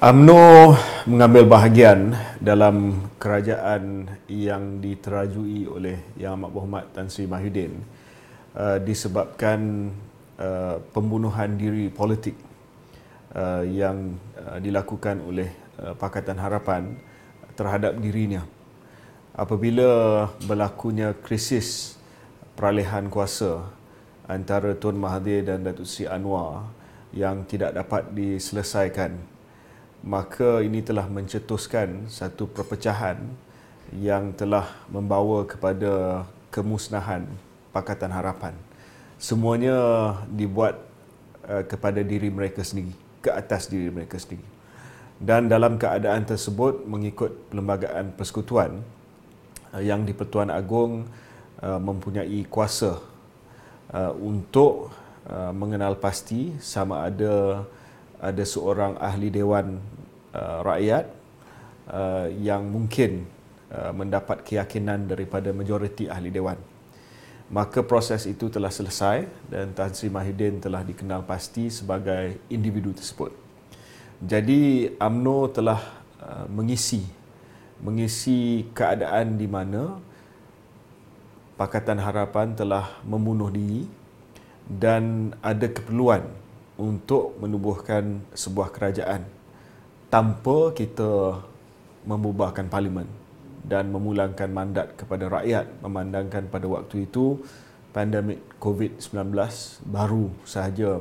UMNO mengambil bahagian dalam kerajaan yang diterajui oleh Yang Amat Berhormat Tan Sri Mahyudin disebabkan pembunuhan diri politik yang dilakukan oleh Pakatan Harapan terhadap dirinya. Apabila berlakunya krisis peralihan kuasa antara Tun Mahathir dan Datuk Seri Anwar yang tidak dapat diselesaikan, maka ini telah mencetuskan satu perpecahan yang telah membawa kepada kemusnahan Pakatan Harapan. Semuanya dibuat kepada diri mereka sendiri, ke atas diri mereka sendiri. Dan dalam keadaan tersebut, mengikut Perlembagaan Persekutuan, yang di-Pertuan Agong mempunyai kuasa untuk mengenal pasti sama ada seorang ahli Dewan Rakyat yang mungkin mendapat keyakinan daripada majoriti ahli Dewan. Maka proses itu telah selesai dan Tan Sri Mahyudin telah dikenal pasti sebagai individu tersebut. Jadi UMNO telah mengisi keadaan di mana Pakatan Harapan telah membunuh diri dan ada keperluan untuk menubuhkan sebuah kerajaan tanpa kita membubarkan parlimen dan memulangkan mandat kepada rakyat, memandangkan pada waktu itu pandemik COVID-19 baru sahaja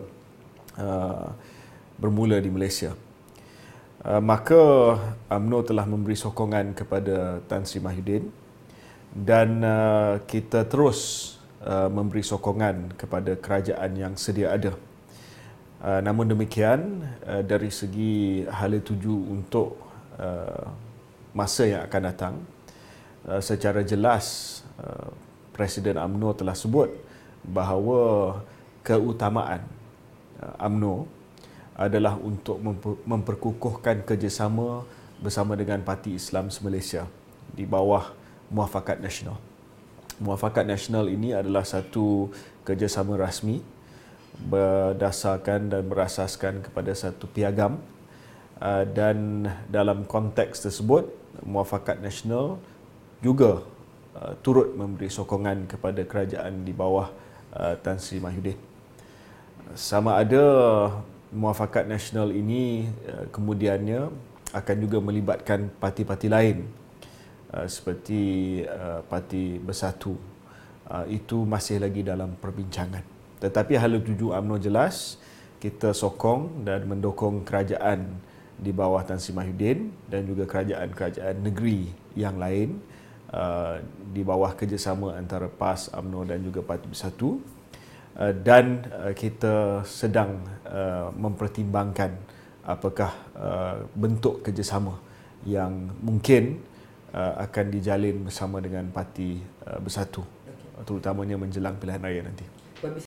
bermula di Malaysia. Maka UMNO telah memberi sokongan kepada Tan Sri Mahyudin dan kita terus memberi sokongan kepada kerajaan yang sedia ada. Namun demikian, dari segi hala tuju untuk masa yang akan datang, secara jelas Presiden UMNO telah sebut bahawa keutamaan UMNO adalah untuk memperkukuhkan kerjasama bersama dengan Parti Islam Se-Malaysia di bawah Muafakat Nasional. Muafakat Nasional ini adalah satu kerjasama rasmi berdasarkan dan berasaskan kepada satu piagam, dan dalam konteks tersebut Muafakat Nasional juga turut memberi sokongan kepada kerajaan di bawah Tan Sri Mahyudin. Sama ada Muafakat Nasional ini kemudiannya akan juga melibatkan parti-parti lain seperti Parti Bersatu. Itu masih lagi dalam perbincangan. Tetapi hala tuju UMNO jelas, kita sokong dan mendukung kerajaan di bawah Tan Sri Mahyudin dan juga kerajaan-kerajaan negeri yang lain di bawah kerjasama antara PAS, UMNO dan juga Parti Bersatu. Dan kita sedang mempertimbangkan apakah bentuk kerjasama yang mungkin akan dijalin bersama dengan Parti Bersatu, terutamanya menjelang pilihan raya nanti.